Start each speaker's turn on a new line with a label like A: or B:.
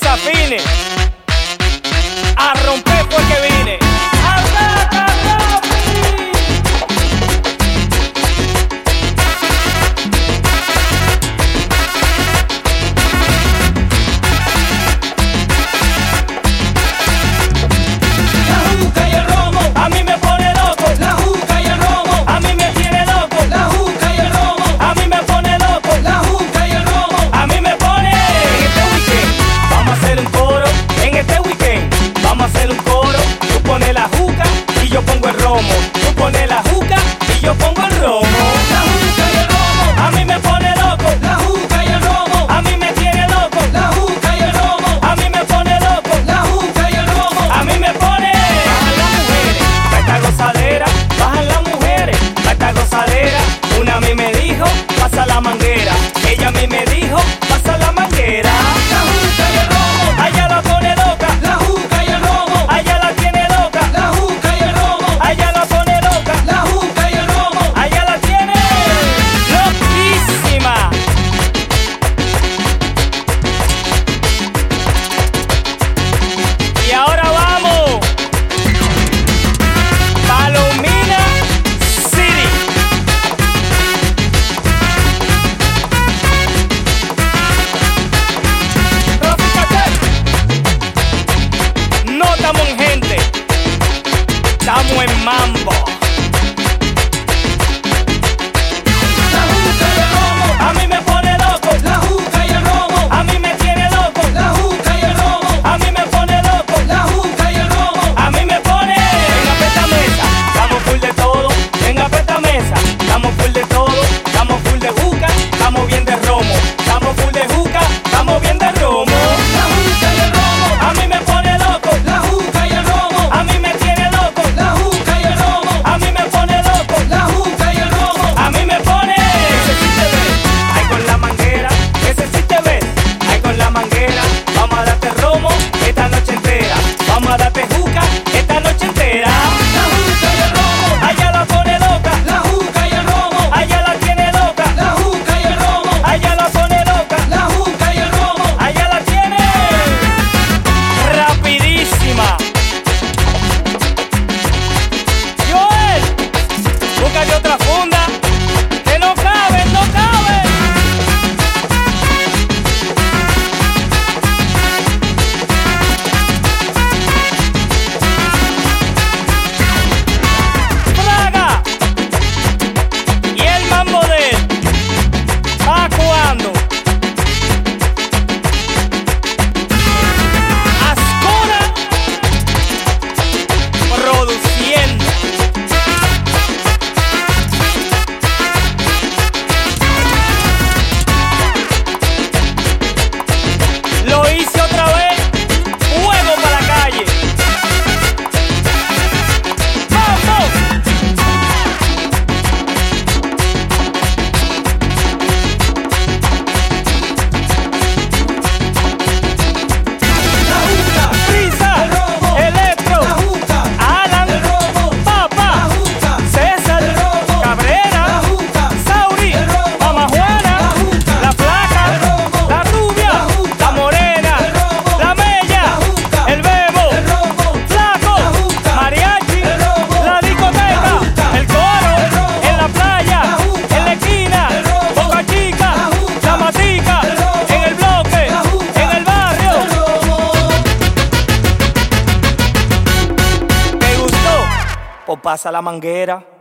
A: desafine. A romper fue que vine. Yo pongo el romo, tú pones la juca y yo pongo el romo.
B: La juca y el romo,
A: a mí me pone loco.
B: La juca y el romo,
A: a mí me tiene loco.
B: La juca y el romo,
A: a mí me pone loco.
B: La juca y el romo,
A: a mí me pone. Bajan las mujeres, pa' esta gozadera. Bajan las mujeres, pa' esta gozadera. Una a mí me dijo, pasa la manguera. Ella a mí me dijo, pasa la manguera.
B: La juca y el romo,
A: a ella la pone loca.
B: La juca y el romo,
A: a ella la tiene loca.
B: La juca y el romo,
A: a ella la pone loca.
B: La juca y el romo,
A: a ella la tiene loquísima. Y ahora vamos Palomina City. No estamos en gente, estamos en mambo.
B: La juca y el romo,
A: A mí me pone loco.
B: La juca y el romo,
A: A mí me tiene loco.
B: La juca y el romo,
A: A mí me pone loco.
B: La juca y el romo,
A: A mí me pone. Venga pa' esta mesa, estamos full de todo. Venga pa' esta mesa, estamos full de todo. Estamos full de juca, estamos bien de romo. Estamos full de juca, estamos bien de romo.
B: La juca y el romo,
A: A mí me pone loco.
B: La juca y el romo,
A: A mí me tiene loco.
B: La juca y el romo,
A: A mí me pone loco.
B: La juca y el romo,
A: A mí me pone. Ese sí te ve. Ahí con la manguera. Ese sí te ve. Ahí con la manguera. Vamos a darte romo esta noche entera. Vamos a darte juca esta noche entera.
B: La juca y el romo,
A: A ella la pone loca.
B: La juca y el romo,
A: A ella la tiene loca.
B: La juca y el romo,
A: A ella la pone loca.
B: La juca y el romo,
A: A ella la tiene rapidísima. Joel, búscate otra funda. Que no cabe, no cabe. Plaga. Y el mambo de él. ¿Pa' cuándo? Ascona produciendo. Lo hice otra vez. Fuego para la calle. ¡Vamos!
B: La juca,
A: Prisa,
B: el romo,
A: Electro,
B: La juca,
A: Alan,
B: el romo,
A: Papa,
B: La juca,
A: César,
B: el romo,
A: Cabrera,
B: La juca,
A: Sauri,
B: el romo,
A: Mama Juana,
B: La juca,
A: La Flaca,
B: el romo,
A: La Rubia,
B: La juca,
A: La Morena,
B: el romo,
A: La Mella,
B: La juca,
A: El Bebo,
B: el romo,
A: Flaco,
B: La juca,
A: Mariachi,
B: el romo,
A: La discoteca,
B: La juca,
A: el coro,
B: el romo,
A: en la playa,
B: La juca,
A: en la esquina,
B: el romo,
A: Boca Chica,
B: La juca,
A: La Matica,
B: el romo,
A: en el bloque,
B: La juca,
A: en el barrio.
B: el romo.
A: ¿Te gustó? Pues pasa la manguera.